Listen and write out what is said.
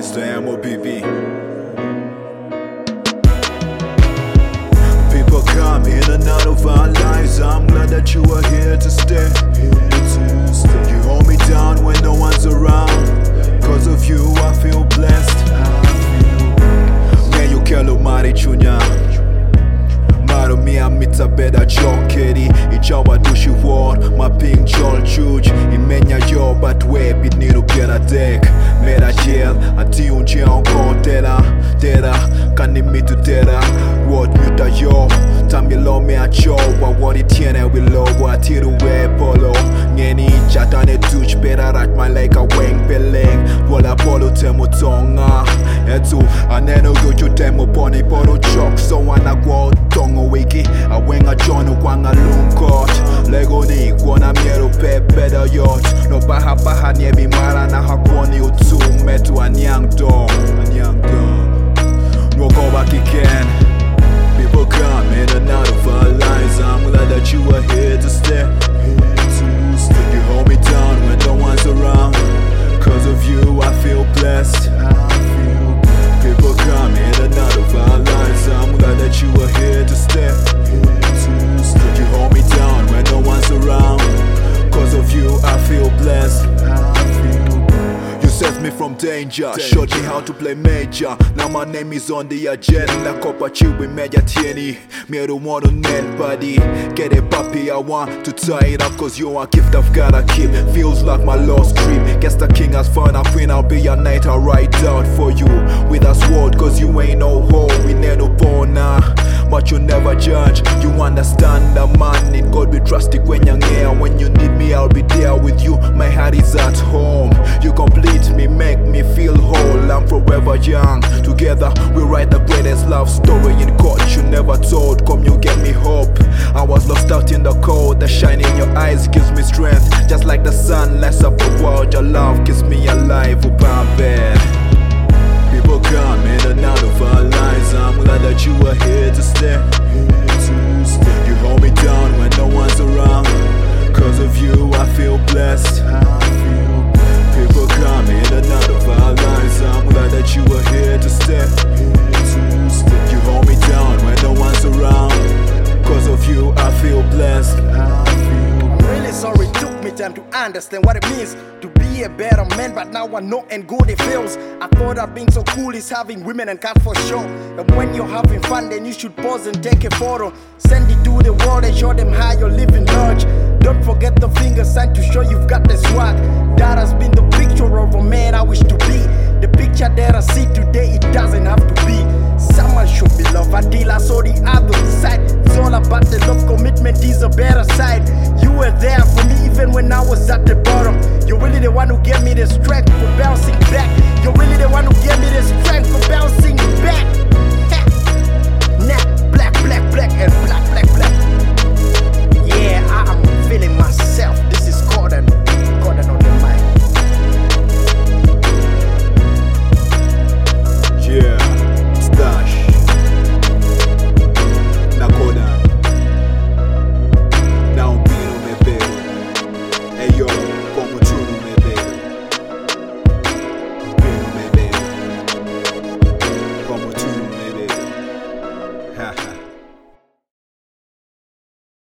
Mr. MOBB. People come in and out of our lives. I'm glad that you are here to stay. You hold me down when no one's around. Cause of you I feel blessed. Meglio che lo mare ciugna. Maro mia mitza beda jokeri. I jawa dushi ward. Ma ping jol juj. I menya yo bat web. It niru piera dek. Mera gel. Ati un gel encore tera. Tera. Kan mi tu tera. Word muta yo. Tammi lo me a cho. Wa what it tiene we low. Wa tiru we polo. Ngeni chatane tuch. Pera rat my like a weng peleng. Wala polo temo tonga. Etu aneno go you temo poni poro chok. So wana go tongo wiki. A wenga jono kwanga lunkot. Lego ni kuona miero better yacht. No baha niebi mara na hakoni utu. Metu anyang dong. No go back again. People come in and out of our lives. I'm glad that you are here to stay. You hold me down when no one's around. Cause of you I feel blessed. People come in and out of our lives. I'm glad that you are here to stay. You hold me down when no one's around. Cause of you I feel blessed. You saved me from danger, showed me how to play major. Now my name is on the agenda. Copper chill with Meja Tieni. Me don't want to net body. Get a puppy, I want to tie it up. Cause you're a gift I've gotta keep. Feels like my lost dream. Guess the king has found a queen. I'll be your knight, I'll ride out for you with a sword. Cause you ain't no hoe, we ain't no born now. But you never judge, you understand the man. In God be trusty when you're here. When you need me, I'll be there with you. My heart is at home. You complete me, make me feel whole. I'm forever young. Together we write the greatest love story in court you never told. Come, you get me hope. I was lost out in the cold. The shine in your eyes gives me strength. Just like the sun lights up the world. Your love keeps me alive. Bed. People come in and out of our lives. I'm glad that you are here to stay. You hold me down when no one's around. Cause of you I feel blessed. People come in and out of our lives. I'm glad that you are here to stay. You hold me down when no one's around. Cause of you I feel blessed. I'm really sorry, it took me time to understand what it means to be a better man, but now I know and good it feels. I thought that being so cool is having women and cars for sure. And when you're having fun, then you should pause and take a photo. Send it to the world and show them how you're living large. Don't forget the finger sign to show you've got the swag. That has been the picture of a man I wish to be. The picture that I see today, it doesn't have to be. Someone should be loved until I saw the other side. It's all about the love, commitment is a better side. You were there for me even when I was at the bottom. You're really the one who gave me the strength for better.